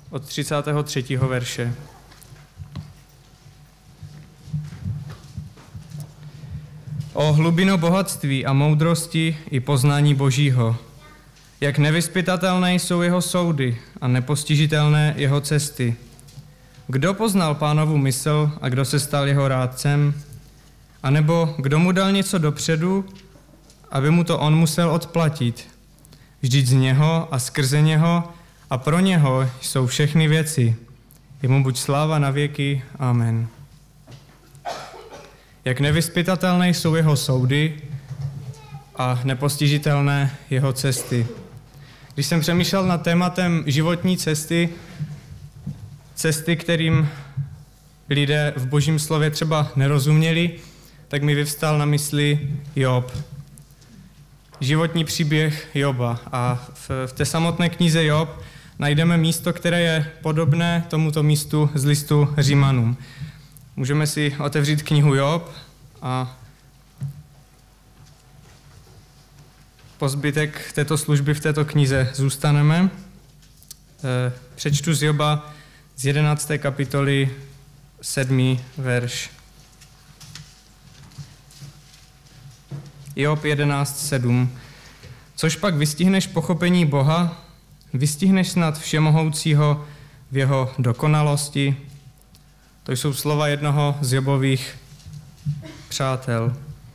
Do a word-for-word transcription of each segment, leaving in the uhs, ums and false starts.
od třicátého třetího verše. O hlubino bohatství a moudrosti i poznání Božího. Jak nevyzpytatelné jsou jeho soudy a nepostižitelné jeho cesty. Kdo poznal Pánovu mysl a kdo se stal jeho rádcem? A nebo kdo mu dal něco dopředu, aby mu to on musel odplatit? Vždyť z něho a skrze něho a pro něho jsou všechny věci. Jemu buď sláva na věky. Amen. Jak nevyzpytatelné jsou jeho soudy a nepostižitelné jeho cesty. Když jsem přemýšlel nad tématem životní cesty, cesty, kterým lidé v Božím slově třeba nerozuměli, tak mi vyvstal na mysli Job. Životní příběh Joba. A v, v té samotné knize Job najdeme místo, které je podobné tomuto místu z listu Římanům. Můžeme si otevřít knihu Job a po zbytek této služby v této knize zůstaneme. Přečtu z Joba z jedenácté kapitoly sedmý verš. Job jedenáct sedm. Což pak vystihneš pochopení Boha, vystihneš snad všemohoucího v jeho dokonalosti. To jsou slova jednoho z Jobových přátel.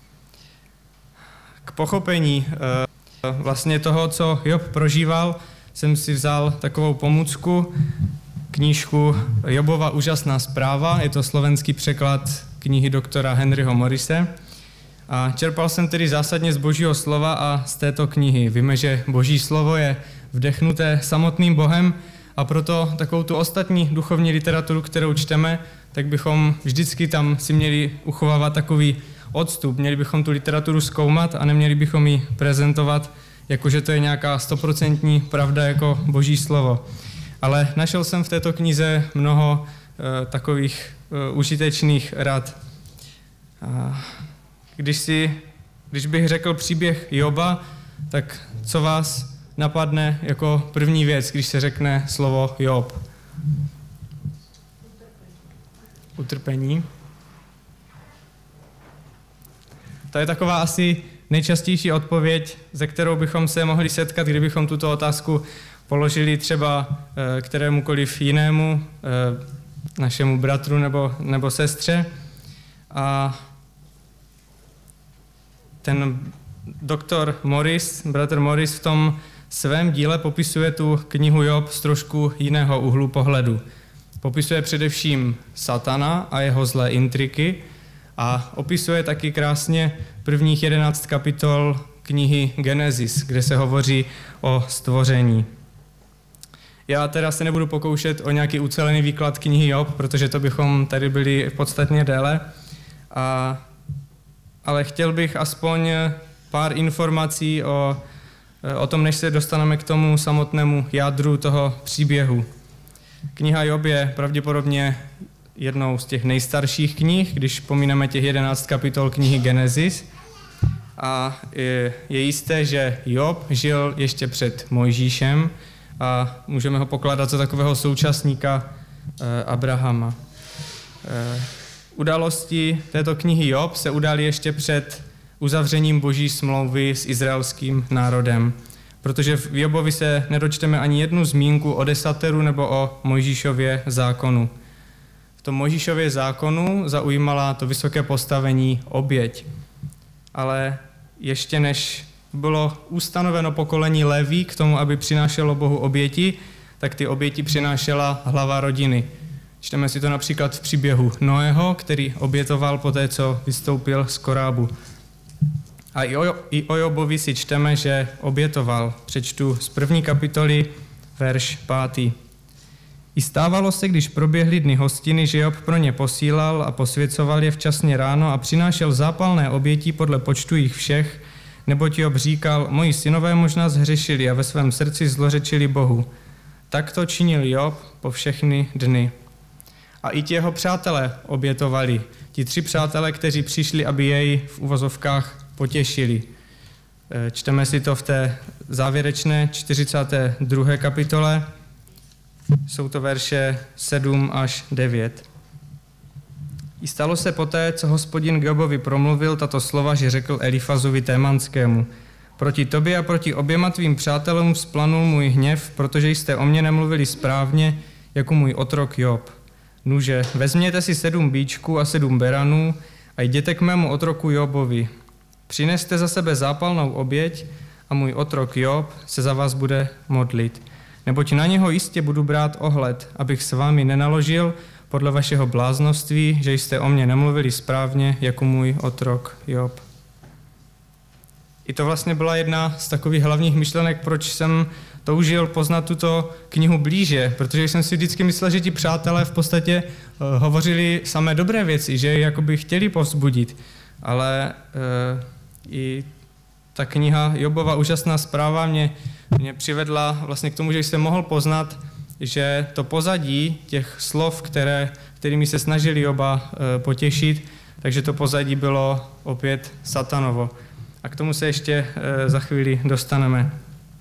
K pochopení vlastně toho, co Job prožíval, jsem si vzal takovou pomůcku, knížku Jobova úžasná zpráva, je to slovenský překlad knihy doktora Henryho Morrise. A čerpal jsem tedy zásadně z Božího slova a z této knihy. Víme, že Boží slovo je vdechnuté samotným Bohem a proto takovou tu ostatní duchovní literaturu, kterou čteme, tak bychom vždycky tam si měli uchovávat takový odstup. Měli bychom tu literaturu zkoumat a neměli bychom ji prezentovat, jakože to je nějaká stoprocentní pravda jako Boží slovo. Ale našel jsem v této knize mnoho e, takových e, užitečných rad. A když, si, když bych řekl příběh Joba, tak co vás napadne jako první věc, když se řekne slovo Job? Utrpení. To je taková asi nejčastější odpověď, ze kterou bychom se mohli setkat, kdybychom tuto otázku položili třeba e, kterémukoliv jinému, e, našemu bratru nebo, nebo sestře. A ten doktor Morris, bratr Morris v tom svém díle popisuje tu knihu Job z trošku jiného úhlu pohledu. Popisuje především satana a jeho zlé intriky a opisuje taky krásně prvních jedenáct kapitol knihy Genesis, kde se hovoří o stvoření. Já teda se nebudu pokoušet o nějaký ucelený výklad knihy Job, protože to bychom tady byli podstatně déle, a, ale chtěl bych aspoň pár informací o, o tom, než se dostaneme k tomu samotnému jádru toho příběhu. Kniha Job je pravděpodobně jednou z těch nejstarších knih, když pomíneme těch jedenáct kapitol knihy Genesis. A je, je jisté, že Job žil ještě před Mojžíšem a můžeme ho pokládat za takového současníka eh, Abrahama. Eh, události této knihy Job se udály ještě před uzavřením Boží smlouvy s izraelským národem, protože v Jobovi se nedočteme ani jednu zmínku o desateru nebo o Mojžíšově zákonu. V tom Mojžíšově zákonu zaujímala to vysoké postavení oběť. Ale ještě než bylo ustanoveno pokolení Léví k tomu, aby přinášelo Bohu oběti, tak ty oběti přinášela hlava rodiny. Čteme si to například v příběhu Noého, který obětoval poté, co vystoupil z korábu. A i o, i o Jobovi si čteme, že obětoval. Přečtu z první kapitoly, verš pátý. I stávalo se, když proběhly dny hostiny, že Job pro ně posílal a posvěcoval je včasně ráno a přinášel zápalné oběti podle počtu jich všech, neboť Job říkal, moji synové možná zhřešili a ve svém srdci zlořečili Bohu. Tak to činil Job po všechny dny. A i ti jeho přátelé obětovali. Ti tři přátelé, kteří přišli, aby jej v uvozovkách potěšili. Čteme si to v té závěrečné čtyřicáté druhé kapitole, Jsou to verše sedm až devět. I stalo se poté, co Hospodin k Jobovi promluvil tato slova, že řekl Elifazovi Témanskému: proti tobě a proti oběma tvým přátelům vzplanul můj hněv, protože jste o mě nemluvili správně, jako můj otrok Job. Nuže, vezměte si sedm bíčků a sedm beranů a jděte k mému otroku Jobovi. Přineste za sebe zápalnou oběť a můj otrok Job se za vás bude modlit. Neboť na něho jistě budu brát ohled, abych s vámi nenaložil podle vašeho bláznoství, že jste o mě nemluvili správně, jako můj otrok Job. I to vlastně byla jedna z takových hlavních myšlenek, proč jsem toužil poznat tuto knihu blíže, protože jsem si vždycky myslel, že ti přátelé v podstatě uh, hovořili samé dobré věci, že je jakoby chtěli povzbudit, ale uh, i ta kniha Jobova úžasná zpráva mě, mě přivedla vlastně k tomu, že jsem mohl poznat, že to pozadí těch slov, které, kterými se snažili Joba uh, potěšit, takže to pozadí bylo opět satanovo. A k tomu se ještě uh, za chvíli dostaneme.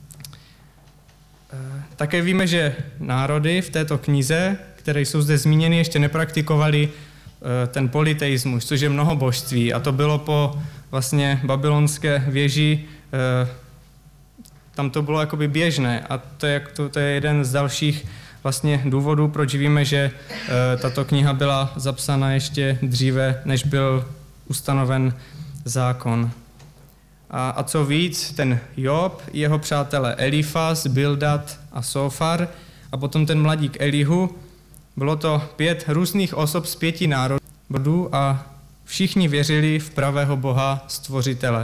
Také víme, že národy v této knize, které jsou zde zmíněny, ještě nepraktikovali ten polyteismus, což je mnohobožství. A to bylo po vlastně babylonské věži, tam to bylo jakoby běžné. A to je, to, to je jeden z dalších vlastně důvodů, proč víme, že tato kniha byla zapsána ještě dříve, než byl ustanoven zákon. A, a co víc, ten Job, jeho přátelé Elifaz, Bildad a Sofar a potom ten mladík Elihu, bylo to pět různých osob z pěti národů a všichni věřili v pravého Boha stvořitele.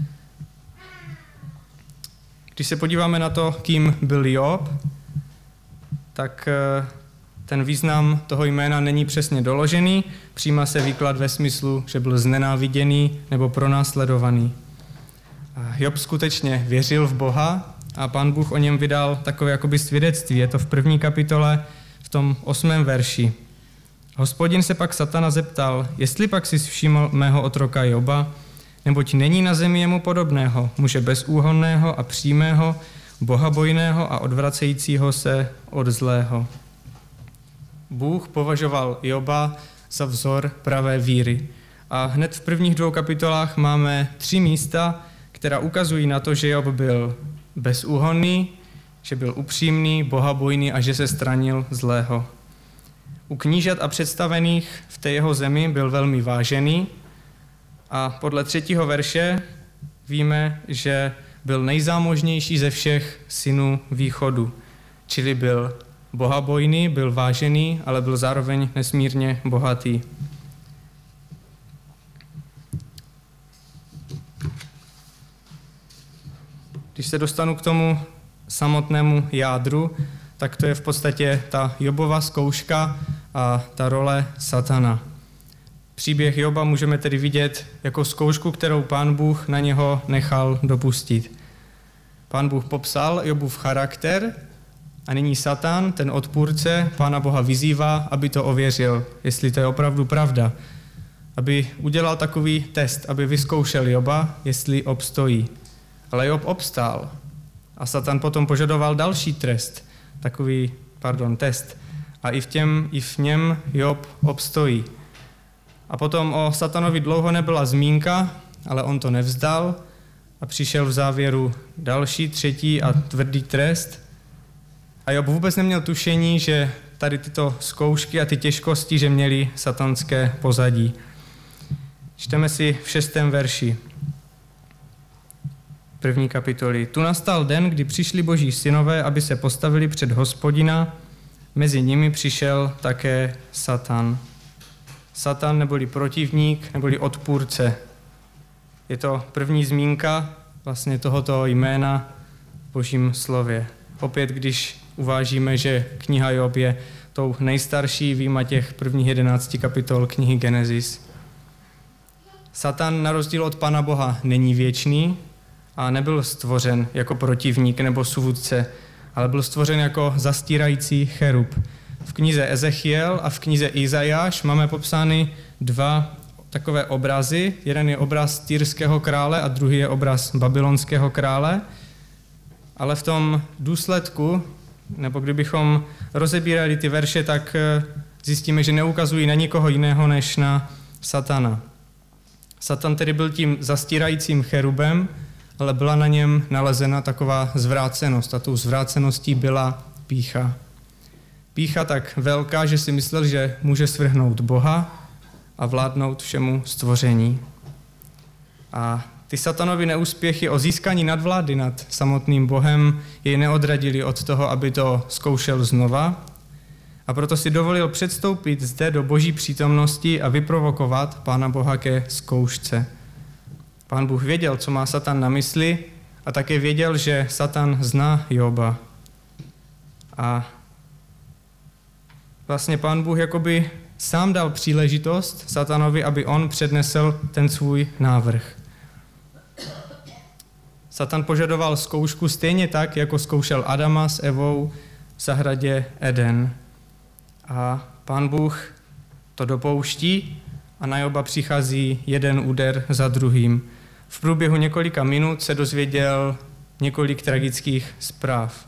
Když se podíváme na to, kým byl Job, tak ten význam toho jména není přesně doložený, přijímá se výklad ve smyslu, že byl znenáviděný nebo pronásledovaný. Job skutečně věřil v Boha a Pán Bůh o něm vydal takové jakoby svědectví. Je to v první kapitole v tom osmém verši. Hospodin se pak Satana zeptal, jestli pak si všiml mého otroka Joba, neboť není na zemi jemu podobného, muže bezúhonného a přímého, bohabojného a odvracejícího se od zlého. Bůh považoval Joba za vzor pravé víry. A hned v prvních dvou kapitolách máme tři místa, která ukazují na to, že Job byl bezúhonný, že byl upřímný, bohabojný a že se stranil zlého. U knížat a představených v té jeho zemi byl velmi vážený a podle třetího verše víme, že byl nejzámožnější ze všech synů východu, čili byl bohabojný, byl vážený, ale byl zároveň nesmírně bohatý. Když se dostanu k tomu samotnému jádru, tak to je v podstatě ta Jobova zkouška a ta role Satana. Příběh Joba můžeme tedy vidět jako zkoušku, kterou Pán Bůh na něho nechal dopustit. Pán Bůh popsal Jobův charakter a nyní Satan, ten odpůrce, Pána Boha vyzývá, aby to ověřil, jestli to je opravdu pravda. Aby udělal takový test, aby vyzkoušel Joba, jestli obstojí. Ale Job obstál a Satan potom požadoval další trest, takový, pardon, test. A i v, těm, i v něm Job obstojí. A potom o Satanovi dlouho nebyla zmínka, ale on to nevzdal a přišel v závěru další, třetí a tvrdý trest. A Job vůbec neměl tušení, že tady tyto zkoušky a ty těžkosti, že měly satanské pozadí. Čteme si v šestém verši první kapitoly. Tu nastal den, kdy přišli boží synové, aby se postavili před Hospodina. Mezi nimi přišel také Satan. Satan neboli protivník, neboli odpůrce. Je to první zmínka vlastně tohoto jména v božím slově. Opět, když uvážíme, že kniha Job je tou nejstarší výjima těch prvních jedenácti kapitol knihy Genesis. Satan na rozdíl od Pana Boha není věčný a nebyl stvořen jako protivník nebo svůdce, ale byl stvořen jako zastírající cherub. V knize Ezechiel a v knize Izajáš máme popsány dva takové obrazy. Jeden je obraz tyrského krále a druhý je obraz babylonského krále. Ale v tom důsledku nebo kdybychom rozebírali ty verše, tak zjistíme, že neukazují na nikoho jiného než na Satana. Satan tedy byl tím zastírajícím cherubem, ale byla na něm nalezena taková zvrácenost a tou zvráceností byla pýcha. Pýcha tak velká, že si myslel, že může svrhnout Boha a vládnout všemu stvoření. A ty Satanovy neúspěchy o získání nadvlády nad samotným Bohem jej neodradili od toho, aby to zkoušel znova. A proto si dovolil předstoupit zde do Boží přítomnosti a vyprovokovat Pána Boha ke zkoušce. Pán Bůh věděl, co má Satan na mysli, a také věděl, že Satan zná Joba. A vlastně Pán Bůh jakoby sám dal příležitost Satanovi, aby on přednesl ten svůj návrh. Satan požadoval zkoušku stejně tak, jako zkoušel Adama s Evou v zahradě Eden. A Pán Bůh to dopouští a na Joba přichází jeden úder za druhým. V průběhu několika minut se dozvěděl několik tragických zpráv.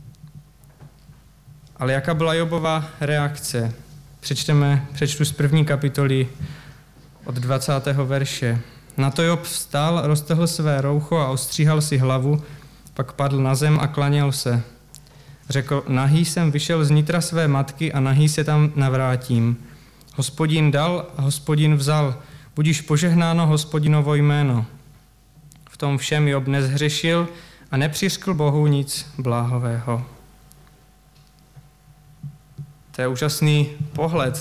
Ale jaká byla Jobova reakce? Přečteme, přečtu z první kapitoly od dvacátého verše. Na to Job vstal, roztrhl své roucho a ostříhal si hlavu, pak padl na zem a klaněl se. Řekl, nahý jsem vyšel z nitra své matky a nahý se tam navrátím. Hospodin dal a Hospodin vzal, budiž požehnáno Hospodinovo jméno. V tom všem Job nezhřešil a nepřiřkl Bohu nic bláhového. To je úžasný pohled,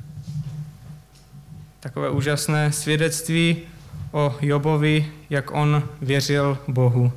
takové úžasné svědectví o Jobovi, jak on věřil Bohu.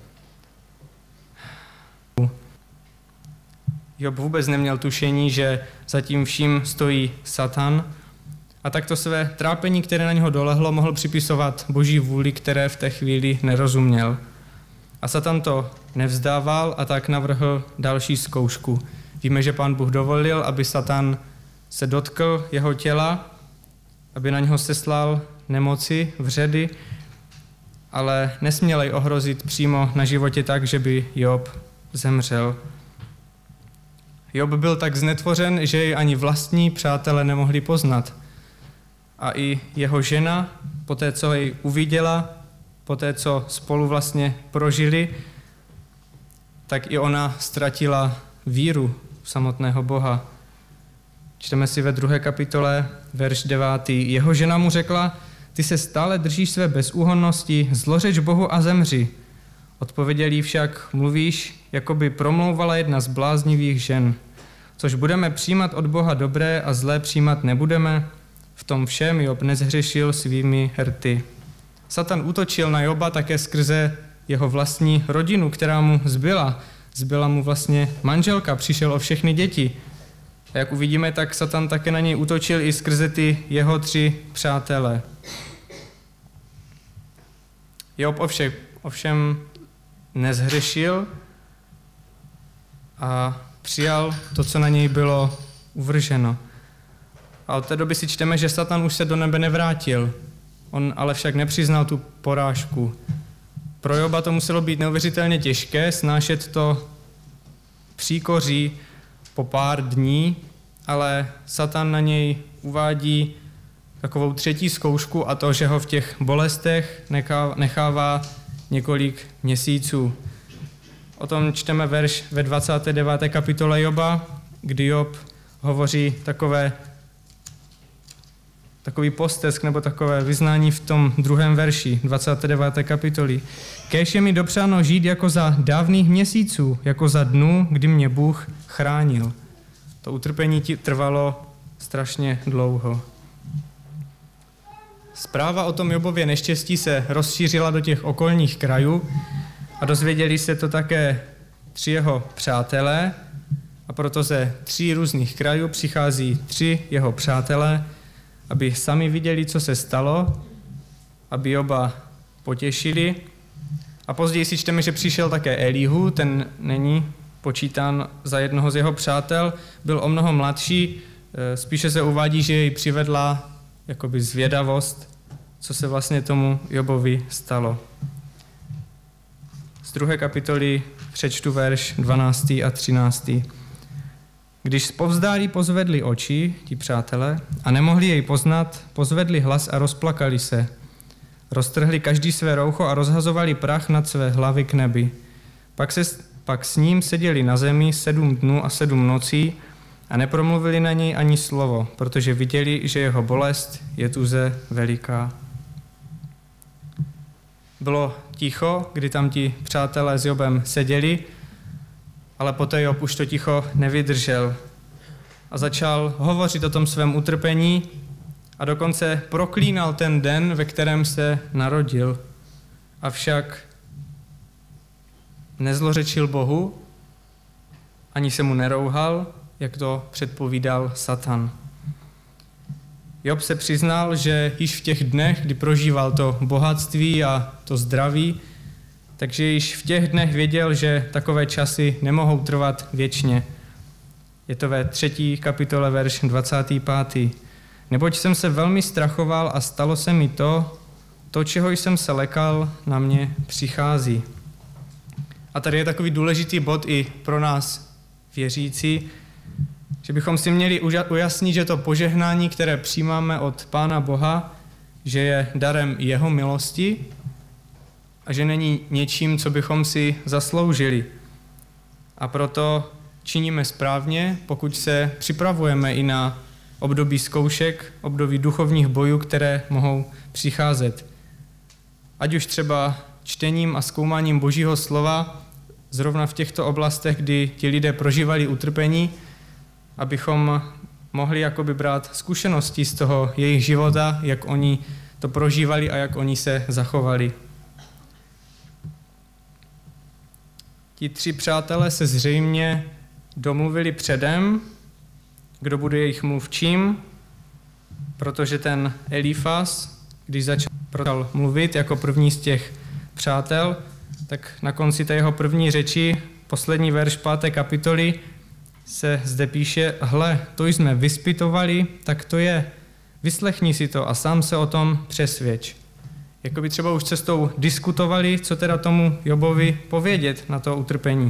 Job vůbec neměl tušení, že za tím vším stojí Satan, a takto své trápení, které na něho dolehlo, mohl připisovat Boží vůli, které v té chvíli nerozuměl. A Satan to nevzdával a tak navrhl další zkoušku. Víme, že Pán Bůh dovolil, aby Satan se dotkl jeho těla, aby na něho seslal nemoci, vředy, ale nesměl jej ohrozit přímo na životě tak, že by Job zemřel. Job byl tak znetvořen, že jej ani vlastní přátelé nemohli poznat. A i jeho žena, poté co jej uviděla, poté co spolu vlastně prožili, tak i ona ztratila víru v samotného Boha. Čteme si ve druhé kapitole, verš devátý. Jeho žena mu řekla, ty se stále držíš své bezúhonnosti, zlořeč Bohu a zemři. Odpověděl jí však, mluvíš, jako by promlouvala jedna z bláznivých žen. Což budeme přijímat od Boha dobré a zlé přijímat nebudeme, v tom všem Job nezhřešil svými rty. Satan útočil na Joba také skrze jeho vlastní rodinu, která mu zbyla. Zbyla mu vlastně manželka, přišel o všechny děti. A jak uvidíme, tak Satan také na něj útočil i skrze ty jeho tři přátele. Job ovšem, ovšem nezhřešil a přijal to, co na něj bylo uvrženo. A od té doby si čteme, že Satan už se do nebe nevrátil. On ale však nepřiznal tu porážku. Pro Joba to muselo být neuvěřitelně těžké snášet to příkoří po pár dní, ale Satan na něj uvádí takovou třetí zkoušku, a to, že ho v těch bolestech nechává několik měsíců. O tom čteme verš ve dvacáté deváté kapitole Joba, kdy Job hovoří takové, takový postesk nebo takové vyznání v tom druhém verši dvacáté deváté kapitoly. Kéž je mi dopřáno žít jako za dávných měsíců, jako za dnů, kdy mě Bůh chránil. To utrpení ti trvalo strašně dlouho. Zpráva o tom Jobově neštěstí se rozšířila do těch okolních krajů a dozvěděli se to také tři jeho přátelé, a proto ze tří různých krajů přichází tři jeho přátelé, aby sami viděli, co se stalo, aby Joba potěšili. A později si čteme, že přišel také Elihu, ten není počítán za jednoho z jeho přátel, byl o mnoho mladší, spíše se uvádí, že jej přivedla jakoby zvědavost, co se vlastně tomu Jobovi stalo. Z druhé kapitoly přečtu verš dvanáctý a třináctý. Když zpovzdálí pozvedli oči, ti přátelé, a nemohli jej poznat, pozvedli hlas a rozplakali se. Roztrhli každý své roucho a rozhazovali prach nad své hlavy k nebi. Pak, se, pak s ním seděli na zemi sedm dnů a sedm nocí a nepromluvili na něj ani slovo, protože viděli, že jeho bolest je tuze veliká. Bylo ticho, kdy tam ti přátelé s Jobem seděli, ale poté Job už to ticho nevydržel a začal hovořit o tom svém utrpení a dokonce proklínal ten den, ve kterém se narodil. Avšak nezlořečil Bohu, ani se mu nerouhal, jak to předpovídal Satan. Job se přiznal, že již v těch dnech, kdy prožíval to bohatství a to zdraví, takže již v těch dnech věděl, že takové časy nemohou trvat věčně. Je to ve třetí kapitole verš dvacátý pátý. Neboť jsem se velmi strachoval a stalo se mi to, to, čeho jsem se lekal, na mě přichází. A tady je takový důležitý bod i pro nás věřící, že bychom si měli ujasnit, že to požehnání, které přijímáme od Pána Boha, že je darem jeho milosti a že není něčím, co bychom si zasloužili. A proto činíme správně, pokud se připravujeme i na období zkoušek, období duchovních bojů, které mohou přicházet. Ať už třeba čtením a zkoumáním Božího slova, zrovna v těchto oblastech, kdy ti lidé prožívali utrpení, abychom mohli jakoby brát zkušenosti z toho jejich života, jak oni to prožívali a jak oni se zachovali. Ti tři přátelé se zřejmě domluvili předem, kdo bude jejich mluvčím, protože ten Elifas, když začal mluvit jako první z těch přátel, tak na konci té jeho první řeči, poslední verš páté kapitoly, se zde píše, hle, to jsme vyspytovali, tak to je, vyslechni si to a sám se o tom přesvědč. Jakoby třeba už cestou diskutovali, co teda tomu Jobovi povědět na to utrpení.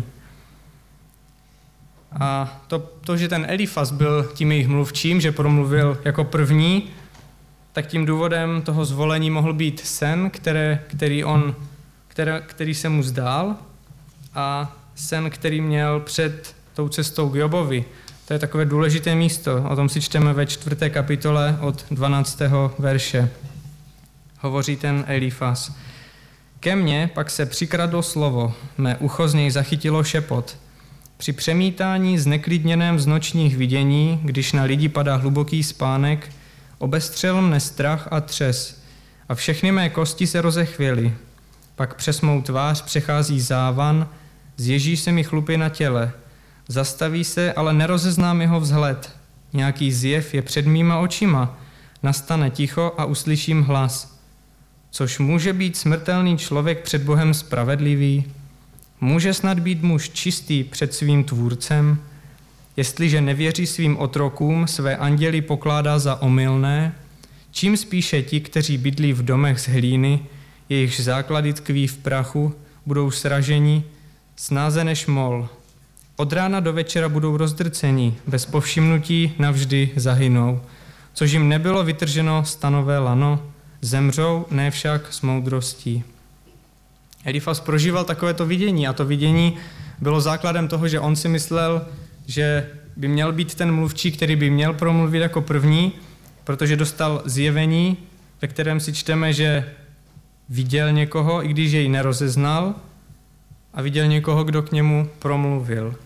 A to, to, že ten Elifas byl tím jejich mluvčím, že promluvil jako první, tak tím důvodem toho zvolení mohl být sen, které, který, on, které, který se mu zdál a sen, který měl před tou cestou k Jobovi. To je takové důležité místo. O tom si čteme ve čtvrté kapitole od dvanáctého verše. Hovoří ten Elifas. Ke mně pak se přikradlo slovo, mé ucho z něj zachytilo šepot. Při přemítání zneklidněném z nočních vidění, když na lidi padá hluboký spánek, obestřel mne strach a třes a všechny mé kosti se rozechvěly. Pak přes mou tvář přechází závan, zježí se mi chlupy na těle. Zastaví se, ale nerozeznám jeho vzhled. Nějaký zjev je před mýma očima. Nastane ticho a uslyším hlas. Což může být smrtelný člověk před Bohem spravedlivý? Může snad být muž čistý před svým tvůrcem? Jestliže nevěří svým otrokům, své anděly pokládá za omylné, čím spíše ti, kteří bydlí v domech z hlíny, jejichž základy tkví v prachu, budou sraženi, snáze než mol. Od rána do večera budou rozdrceni, bez povšimnutí navždy zahynou. Což jim nebylo vytrženo stanové lano, zemřou, ne však s moudrostí. Elifas prožíval takovéto vidění a to vidění bylo základem toho, že on si myslel, že by měl být ten mluvčí, který by měl promluvit jako první, protože dostal zjevení, ve kterém si čteme, že viděl někoho, i když jej nerozeznal, a viděl někoho, kdo k němu promluvil.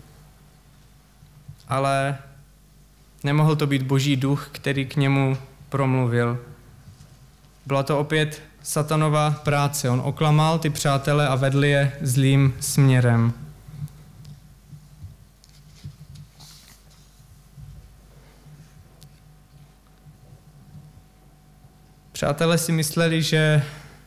Ale nemohl to být Boží duch, který k němu promluvil. Byla to opět satanova práce. On oklamal ty přátele a vedl je zlým směrem. Přátelé si mysleli, že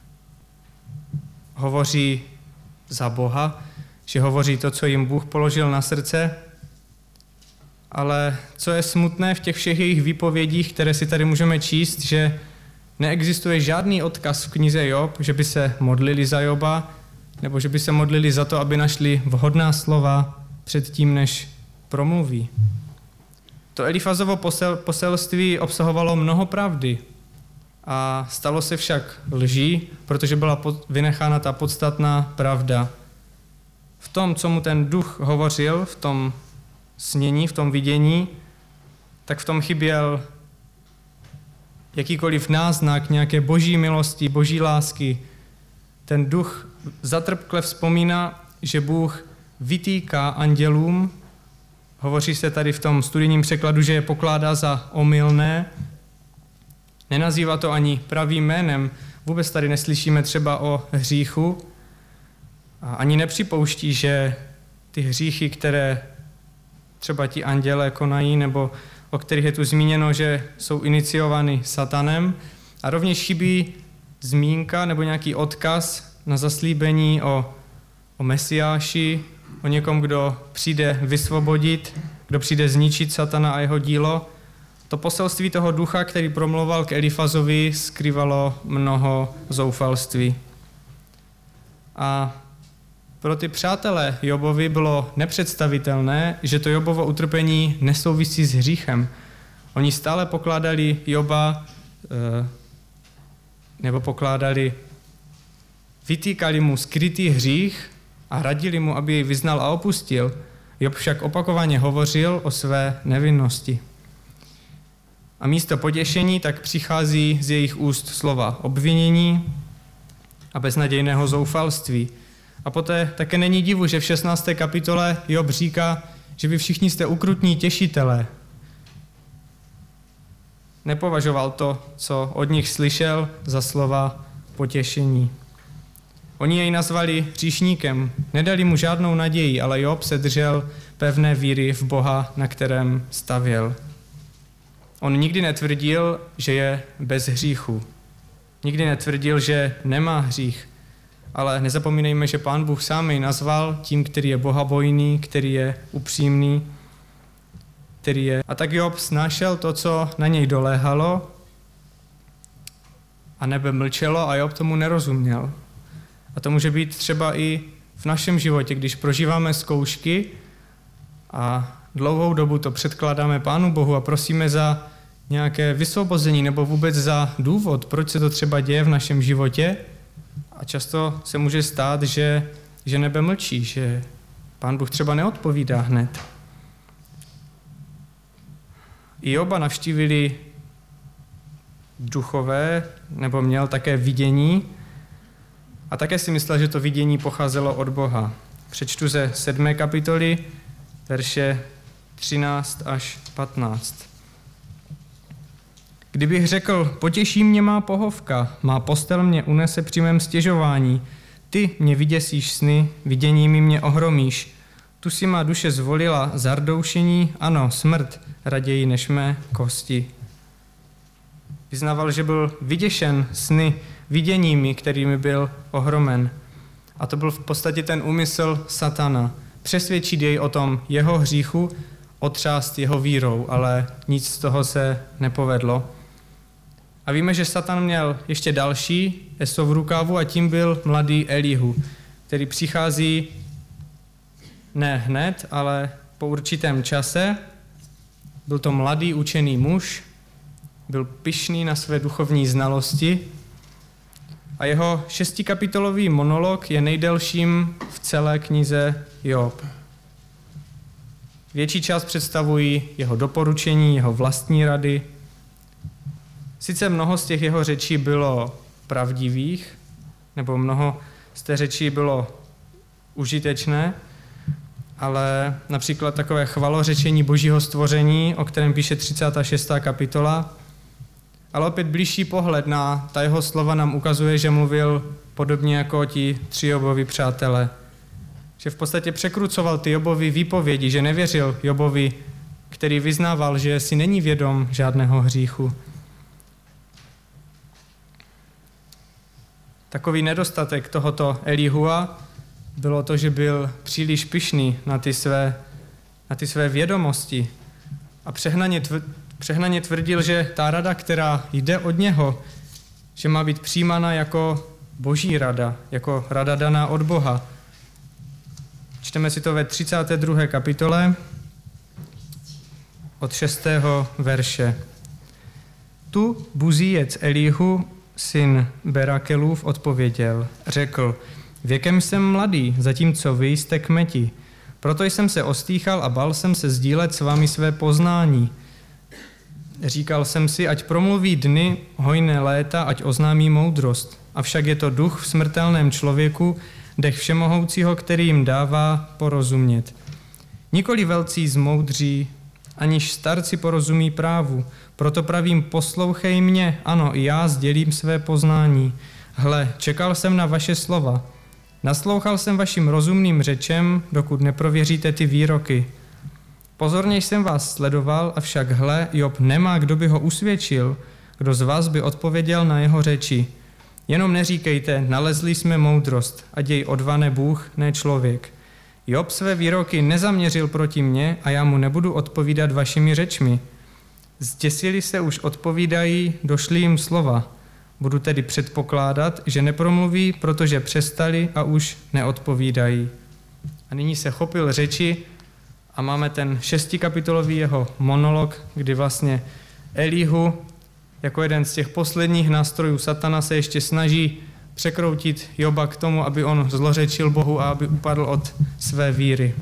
hovoří za Boha, že hovoří to, co jim Bůh položil na srdce, ale co je smutné v těch všech jejich výpovědích, které si tady můžeme číst, že neexistuje žádný odkaz v knize Job, že by se modlili za Joba, nebo že by se modlili za to, aby našli vhodná slova předtím, než promluví. To Elifazovo posel, poselství obsahovalo mnoho pravdy a stalo se však lží, protože byla pod, vynechána ta podstatná pravda. V tom, co mu ten duch hovořil, v tom snění, v tom vidění, tak v tom chyběl jakýkoliv náznak nějaké boží milosti, boží lásky. Ten duch zatrpkle vzpomíná, že Bůh vytýká andělům, hovoří se tady v tom studijním překladu, že je pokládá za omylné, nenazývá to ani pravým jménem, vůbec tady neslyšíme třeba o hříchu a ani nepřipouští, že ty hříchy, které třeba ti anděle konají, nebo o kterých je tu zmíněno, že jsou iniciovány satanem, a rovněž chybí zmínka nebo nějaký odkaz na zaslíbení o, o Mesiáši, o někom, kdo přijde vysvobodit, kdo přijde zničit satana a jeho dílo. To poselství toho ducha, který promlouval k Elifazovi, skrývalo mnoho zoufalství. A pro ty přátelé Jobovi bylo nepředstavitelné, že to Jobovo utrpení nesouvisí s hříchem. Oni stále pokládali Joba, nebo pokládali, vytýkali mu skrytý hřích a radili mu, aby jej vyznal a opustil. Job však opakovaně hovořil o své nevinnosti. A místo potěšení tak přichází z jejich úst slova obvinění a beznadějného zoufalství. A poté také není divu, že v šestnácté kapitole Job říká, že vy všichni jste ukrutní těšitelé. Nepovažoval to, co od nich slyšel, za slova potěšení. Oni jej nazvali hříšníkem, nedali mu žádnou naději, ale Job se držel pevné víry v Boha, na kterém stavěl. On nikdy netvrdil, že je bez hříchu. Nikdy netvrdil, že nemá hřích. Ale nezapomínejme, že Pán Bůh sám jej nazval tím, který je bohabojný, který je upřímný, který je... A tak Job snášel to, co na něj doléhalo, a nebe mlčelo a Job tomu nerozuměl. A to může být třeba i v našem životě, když prožíváme zkoušky a dlouhou dobu to předkládáme Pánu Bohu a prosíme za nějaké vysvobození nebo vůbec za důvod, proč se to třeba děje v našem životě. A často se může stát, že, že nebe mlčí, že Pán Bůh třeba neodpovídá hned. I Joba navštívili duchové, nebo měl také vidění, a také si myslel, že to vidění pocházelo od Boha. Přečtu ze sedmé kapitoly, verše třináct až patnáct. Kdybych řekl, potěší mě má pohovka, má postel mě unese při mém stěžování, ty mě vyděsíš sny, viděními mě ohromíš. Tu si má duše zvolila zardoušení, ano, smrt, raději než mé kosti. Vyznával, že byl vyděšen sny, viděními, kterými byl ohromen. A to byl v podstatě ten úmysl satana. Přesvědčit jej o tom jeho hříchu, otřást jeho vírou, ale nic z toho se nepovedlo. A víme, že Satan měl ještě další eso v rukávu a tím byl mladý Elihu, který přichází ne hned, ale po určitém čase. Byl to mladý učený muž, byl pyšný na své duchovní znalosti a jeho šestikapitolový monolog je nejdelším v celé knize Job. Větší část představují jeho doporučení, jeho vlastní rady. Sice mnoho z těch jeho řečí bylo pravdivých, nebo mnoho z té řečí bylo užitečné, ale například takové chvalořečení božího stvoření, o kterém píše třicátá šestá kapitola, ale opět blížší pohled na ta jeho slova nám ukazuje, že mluvil podobně jako ti tři Jobovi přátelé. Že v podstatě překrucoval ty Jobovi výpovědi, že nevěřil Jobovi, který vyznával, že si není vědom žádného hříchu. Takový nedostatek tohoto Elihua bylo to, že byl příliš pyšný na ty své, na ty své vědomosti a přehnaně, tv, přehnaně tvrdil, že ta rada, která jde od něho, že má být přijímána jako boží rada, jako rada daná od Boha. Čteme si to ve třicáté druhé kapitole od šestého verše. Tu Buzíjec Elihu, syn Berakelův, odpověděl. Řekl, věkem jsem mladý, zatímco vy jste kmeti. Proto jsem se ostýchal a bal jsem se sdílet s vámi své poznání. Říkal jsem si, ať promluví dny, hojné léta, ať oznámí moudrost. Avšak je to duch v smrtelném člověku, dech všemohoucího, který jim dává porozumět. Nikoli velcí zmoudří, aniž starci porozumí právu. Proto pravím, poslouchej mě, ano, i já sdělím své poznání. Hle, čekal jsem na vaše slova. Naslouchal jsem vašim rozumným řečem, dokud neprověříte ty výroky. Pozorně jsem vás sledoval, avšak hle, Job nemá, kdo by ho usvědčil, kdo z vás by odpověděl na jeho řeči. Jenom neříkejte, nalezli jsme moudrost, ať jej odvane Bůh, ne člověk. Job své výroky nezaměřil proti mně a já mu nebudu odpovídat vašimi řečmi. Zděsili se už odpovídají, došli jim slova. Budu tedy předpokládat, že nepromluví, protože přestali a už neodpovídají. A nyní se chopil řeči a máme ten šestikapitolový jeho monolog, kdy vlastně Elihu jako jeden z těch posledních nástrojů satana se ještě snaží překroutit Joba k tomu, aby on zlořečil Bohu a aby upadl od své víry.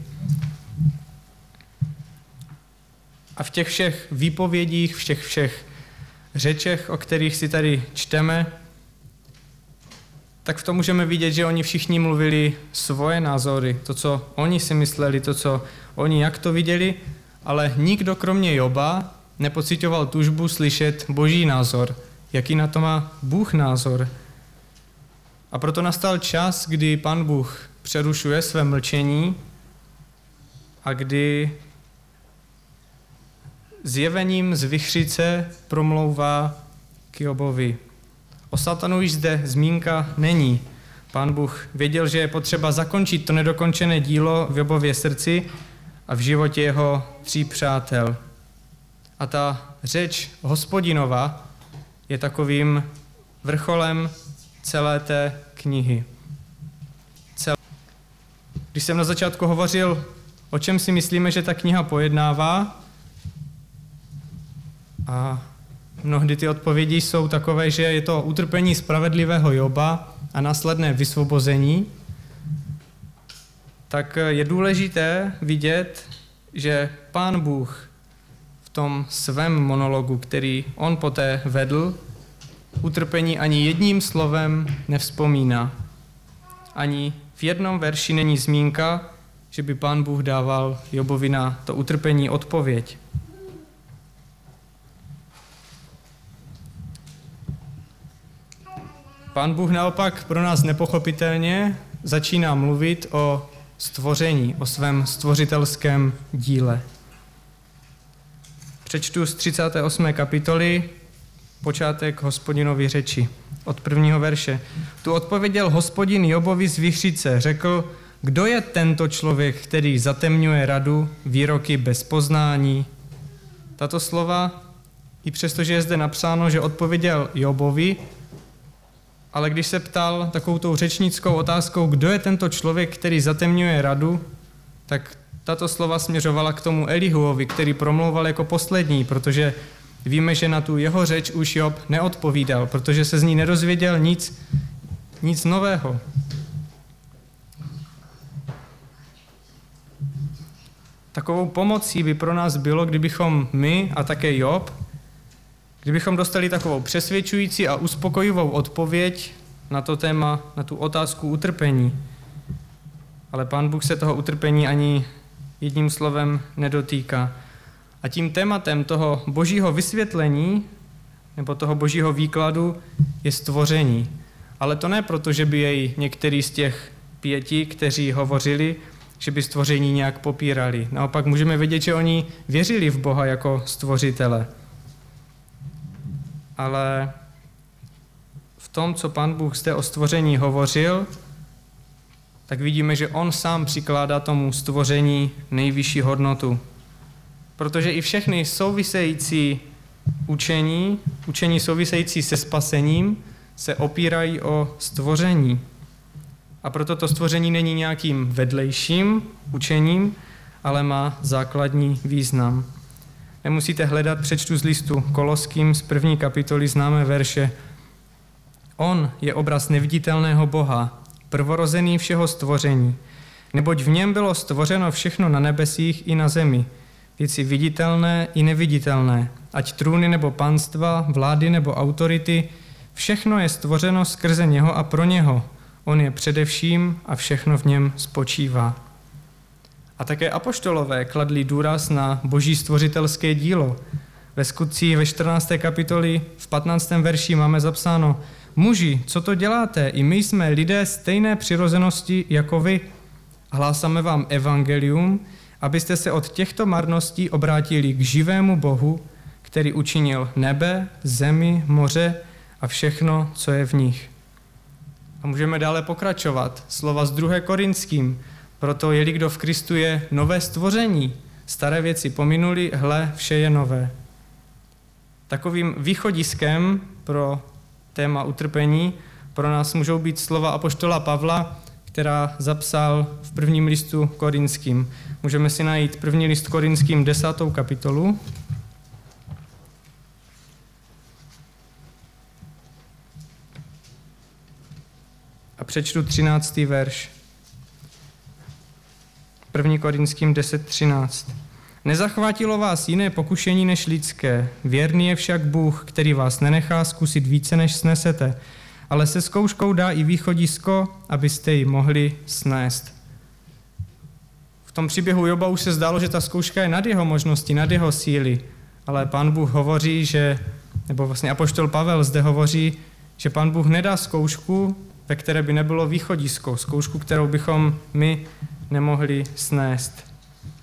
A v těch všech výpovědích, v těch všech řečech, o kterých si tady čteme, tak v tom můžeme vidět, že oni všichni mluvili svoje názory, to, co oni si mysleli, to, co oni jak to viděli, ale nikdo kromě Joba nepocitoval tužbu slyšet boží názor, jaký na to má Bůh názor. A proto nastal čas, kdy Pan Bůh přerušuje své mlčení a kdy zjevením z vichřice promlouvá k Jobovi. O satanu již zde zmínka není. Pán Bůh věděl, že je potřeba zakončit to nedokončené dílo v Jobově srdci a v životě jeho tří přátel. A ta řeč Hospodinova je takovým vrcholem celé té knihy. Celé. Když jsem na začátku hovořil, o čem si myslíme, že ta kniha pojednává, a mnohdy ty odpovědi jsou takové, že je to utrpení spravedlivého Joba a následné vysvobození, tak je důležité vidět, že Pán Bůh v tom svém monologu, který on poté vedl, utrpení ani jedním slovem nevzpomíná. Ani v jednom verši není zmínka, že by Pán Bůh dával Jobovi na to utrpení odpověď. Pán Bůh naopak pro nás nepochopitelně začíná mluvit o stvoření, o svém stvořitelském díle. Přečtu z třicáté osmé kapitoly počátek Hospodinovy řeči od prvního verše. Tu odpověděl Hospodin Jobovi z vichřice, řekl, kdo je tento člověk, který zatemňuje radu, výroky bez poznání. Tato slova, i přestože je zde napsáno, že odpověděl Jobovi, ale když se ptal takovou tou řečnickou otázkou, kdo je tento člověk, který zatemňuje radu, tak tato slova směřovala k tomu Elihuovi, který promlouval jako poslední, protože víme, že na tu jeho řeč už Job neodpovídal, protože se z ní nedozvěděl nic, nic nového. Takovou pomocí by pro nás bylo, kdybychom my a také Job, kdybychom dostali takovou přesvědčující a uspokojivou odpověď na to téma, na tu otázku utrpení. Ale Pán Bůh se toho utrpení ani jedním slovem nedotýká. A tím tématem toho božího vysvětlení nebo toho božího výkladu je stvoření. Ale to ne proto, že by jej některý z těch pěti, kteří hovořili, že by stvoření nějak popírali. Naopak můžeme vědět, že oni věřili v Boha jako stvořitele. Ale v tom, co Pán Bůh zde o stvoření hovořil, tak vidíme, že on sám přikládá tomu stvoření nejvyšší hodnotu. Protože i všechny související učení, učení související se spasením, se opírají o stvoření. A proto to stvoření není nějakým vedlejším učením, ale má základní význam. Nemusíte hledat, přečtu z listu Koloským z první kapitoly známé verše. On je obraz neviditelného Boha, prvorozený všeho stvoření, neboť v něm bylo stvořeno všechno na nebesích i na zemi, věci viditelné i neviditelné, ať trůny nebo panstva, vlády nebo autority, všechno je stvořeno skrze něho a pro něho. On je především a všechno v něm spočívá. A také apoštolové kladli důraz na boží stvořitelské dílo. Ve Skutcích ve čtrnácté kapitoli v patnáctém verši máme zapsáno: Muži, co to děláte? I my jsme lidé stejné přirozenosti jako vy. Hlásáme vám evangelium, abyste se od těchto marností obrátili k živému Bohu, který učinil nebe, zemi, moře a všechno, co je v nich. A můžeme dále pokračovat. Slova z druhé Korinským. Proto je-li kdo v Kristu je nové stvoření. Staré věci pominuli, hle, vše je nové. Takovým východiskem pro téma utrpení pro nás můžou být slova apoštola Pavla, která zapsal v prvním listu Korinským. Můžeme si najít první list Korinským desátou kapitolu. A přečtu třináctý verš. první Korinským deset třináct. Nezachvátilo vás jiné pokušení než lidské, věrný je však Bůh, který vás nenechá zkusit více, než snesete, ale se zkouškou dá i východisko, abyste ji mohli snést. V tom příběhu Joba už se zdálo, že ta zkouška je nad jeho možnosti, nad jeho síly, ale Pán Bůh hovoří, že, nebo vlastně apoštol Pavel zde hovoří, že Pán Bůh nedá zkoušku, ve které by nebylo východisko, zkoušku, kterou bychom my nemohli snést.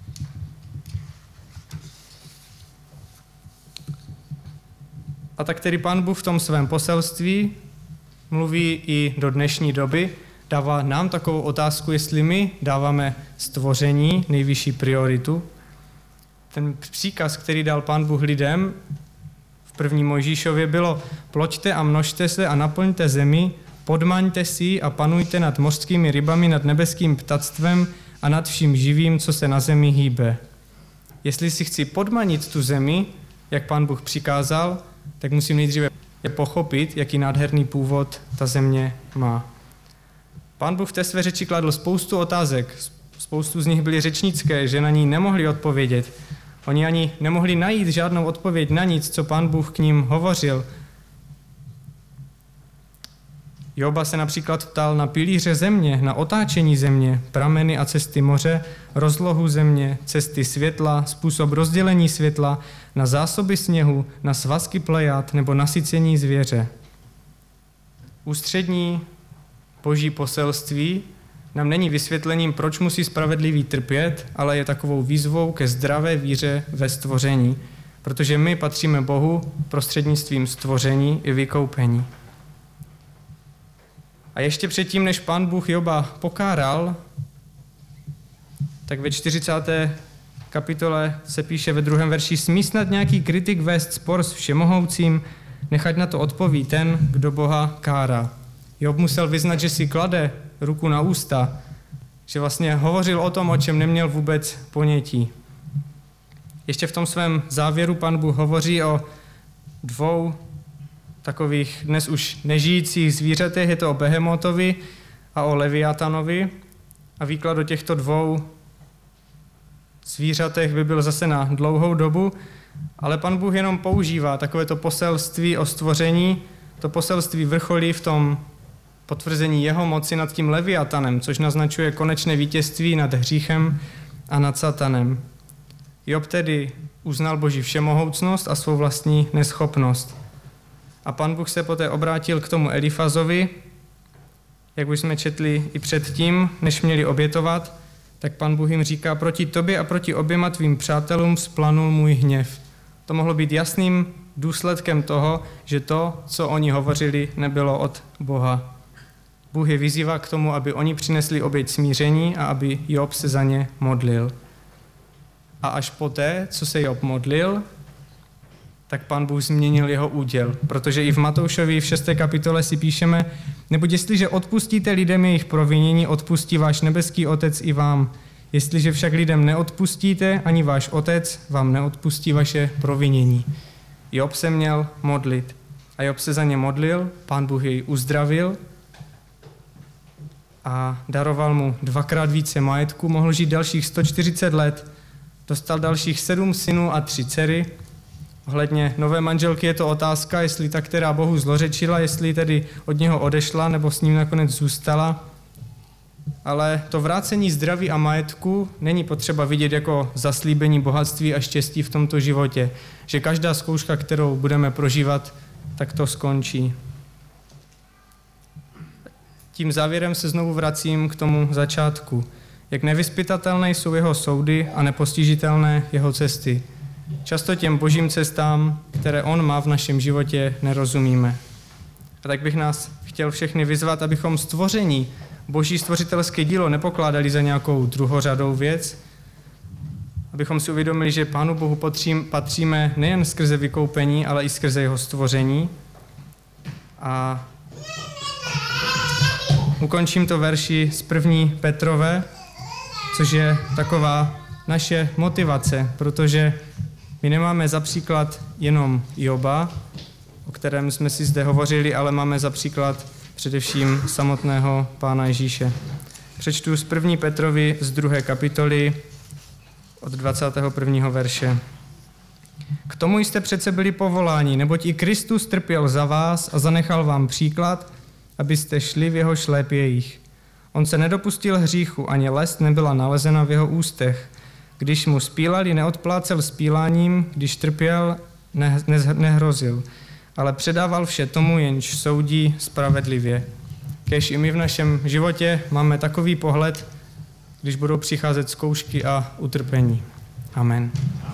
A tak tedy Pán Bůh v tom svém poselství mluví i do dnešní doby, dává nám takovou otázku, jestli my dáváme stvoření nejvyšší prioritu. Ten příkaz, který dal Pán Bůh lidem v první Mojžíšově, bylo: ploďte a množte se a naplňte zemi, podmaňte si a panujte nad mořskými rybami, nad nebeským ptactvem a nad vším živým, co se na zemi hýbe. Jestli si chci podmanit tu zemi, jak Pán Bůh přikázal, tak musím nejdříve pochopit, jaký nádherný původ ta země má. Pán Bůh v té své řeči kladl spoustu otázek, spoustu z nich byly řečnické, že na ní nemohli odpovědět. Oni ani nemohli najít žádnou odpověď na nic, co Pán Bůh k ním hovořil. Joba se například ptal na pilíře země, na otáčení země, prameny a cesty moře, rozlohu země, cesty světla, způsob rozdělení světla, na zásoby sněhu, na svazky plejad nebo nasycení zvěře. Ústřední boží poselství nám není vysvětlením, proč musí spravedlivý trpět, ale je takovou výzvou ke zdravé víře ve stvoření, protože my patříme Bohu prostřednictvím stvoření i vykoupení. A ještě předtím, než Pán Bůh Joba pokáral, tak ve čtyřicáté kapitole se píše ve druhém verši: smí snad nějaký kritik vést spor s všemohoucím, nechať na to odpoví ten, kdo Boha kárá. Job musel vyznat, že si klade ruku na ústa, že vlastně hovořil o tom, o čem neměl vůbec ponětí. Ještě v tom svém závěru Pán Bůh hovoří o dvou takových dnes už nežijících zvířatech, je to o Behemotovi a o Leviatanovi. A výklad o těchto dvou zvířatech by byl zase na dlouhou dobu, ale Pan Bůh jenom používá takovéto poselství o stvoření. To poselství vrcholí v tom potvrzení jeho moci nad tím Leviatanem, což naznačuje konečné vítězství nad hříchem a nad satanem. Job tedy uznal Boží všemohoucnost a svou vlastní neschopnost. A Pan Bůh se poté obrátil k tomu Elifazovi, jak už jsme četli i předtím, než měli obětovat, tak Pan Bůh jim říká: proti tobě a proti oběma tvým přátelům splanul můj hněv. To mohlo být jasným důsledkem toho, že to, co oni hovořili, nebylo od Boha. Bůh je vyzývá k tomu, aby oni přinesli oběť smíření a aby Job se za ně modlil. A až poté, co se Job modlil, tak Pán Bůh změnil jeho úděl. Protože i v Matoušovi v šesté kapitole si píšeme, neboť jestliže odpustíte lidem jejich provinění, odpustí váš nebeský Otec i vám. Jestliže však lidem neodpustíte, ani váš Otec vám neodpustí vaše provinění. Job se měl modlit. A Job se za ně modlil, Pán Bůh jej uzdravil a daroval mu dvakrát více majetku, mohl žít dalších sto čtyřicet let, dostal dalších sedm synů a tři dcery. Ohledně nové manželky je to otázka, jestli ta, která Bohu zlořečila, jestli tedy od něho odešla nebo s ním nakonec zůstala. Ale to vrácení zdraví a majetku není potřeba vidět jako zaslíbení bohatství a štěstí v tomto životě, že každá zkouška, kterou budeme prožívat, tak to skončí. Tím závěrem se znovu vracím k tomu začátku. Jak nevyzpytatelné jsou jeho soudy a nepostižitelné jeho cesty. Často těm božím cestám, které on má v našem životě, nerozumíme. A tak bych nás chtěl všechny vyzvat, abychom stvoření, boží stvořitelské dílo nepokládali za nějakou druhořadou věc, abychom si uvědomili, že Pánu Bohu patřím, patříme nejen skrze vykoupení, ale i skrze jeho stvoření. A ukončím to verši z první Petrové, což je taková naše motivace, protože my nemáme za příklad jenom Joba, o kterém jsme si zde hovořili, ale máme za příklad především samotného Pána Ježíše. Přečtu z první Petrovi z druhé kapitoly od dvacátého prvního verše. K tomu jste přece byli povoláni, neboť i Kristus trpěl za vás a zanechal vám příklad, abyste šli v jeho šlépějích. On se nedopustil hříchu, ani lest nebyla nalezena v jeho ústech. Když mu spílali, neodplácel spíláním, když trpěl, ne, ne, nehrozil, ale předával vše tomu, jenž soudí spravedlivě. Kéž i my v našem životě máme takový pohled, když budou přicházet zkoušky a utrpení. Amen.